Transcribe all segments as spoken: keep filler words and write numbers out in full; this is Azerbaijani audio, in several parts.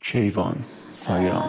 Keyvan Sayan.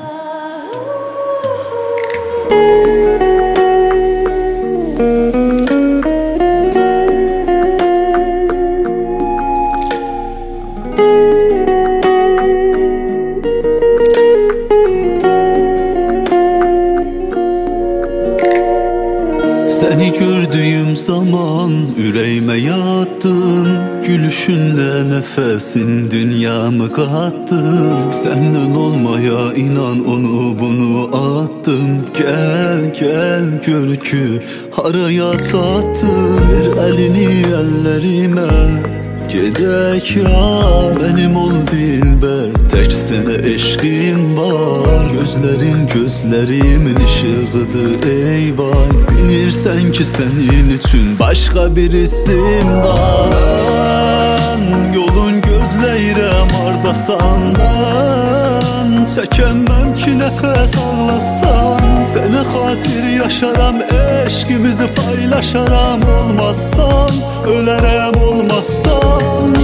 Seni gördüğüm zaman yüreğime yattın, gülüşünle nefesin dünyamı kattın. Senden olmaya inan onu bunu attım. Gel gel gör ki haraya tattım. Ver elini ellerime gedek ya, benim ol dilber, tek sene eşkim var. Gözlerin gözlerimin ışığıdır ey vay. Bilirsen ki senin için başka bir isim var. Ben yolun gözleyirəm hardasan, ben çekemem ki nefes ağlasan. Sene hatir yaşaram, eşkimizi paylaşaram. Olmazsan ölərəm, olmazsan.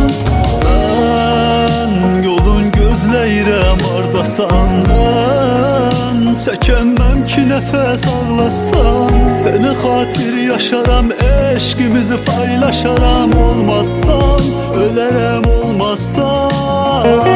Ben yolun gözleyirəm hardasan, ben çekemem ki nefes ağlasan. Seni hatir yaşaram, eşkimizi paylaşaram. Olmazsan ölərəm, olmazsan.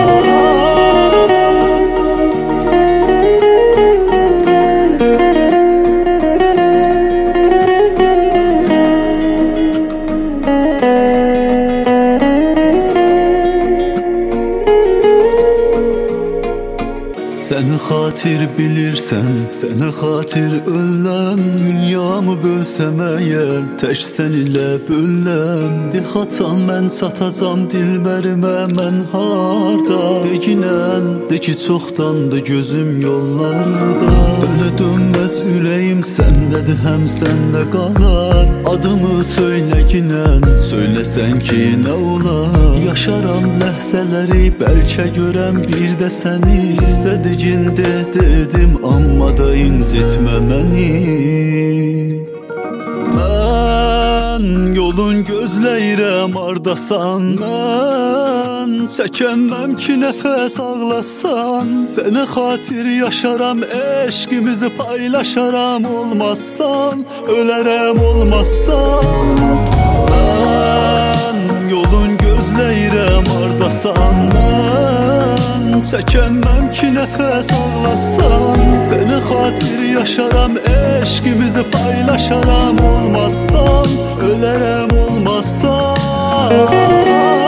Seni hatir bilirsen, seni hatir öləm. Dünyamı bölsəm əgər, tək sən ilə böləm. Dihatan mən çatacam dilbərimə, mən harda? Deginən, de ki çoxdandı gözüm yollarda. Dönə dönməz ürəyim səndədir, həm səndə qalar. Adımı söylə ginən, söyləsən ki nə olar? Yaşaram ləhzələri, bəlkə görəm bir də səni. İstədi de dedim amma da incitmə məni. Mən yolun gözləyirəm hardasan, mən çəkəmməm ki nəfəs ağlasan. Sənə xatir yaşaram, eşkimizi paylaşaram. Olmazsan ölərəm, olmazsan. Mən yolun gözləyirəm hardasan, mən çəkəmməm ki nəfəs ağlasan. Səni xatir yaşaram, eşkimizi paylaşaram. Olmazsan ölərəm, olmazsan.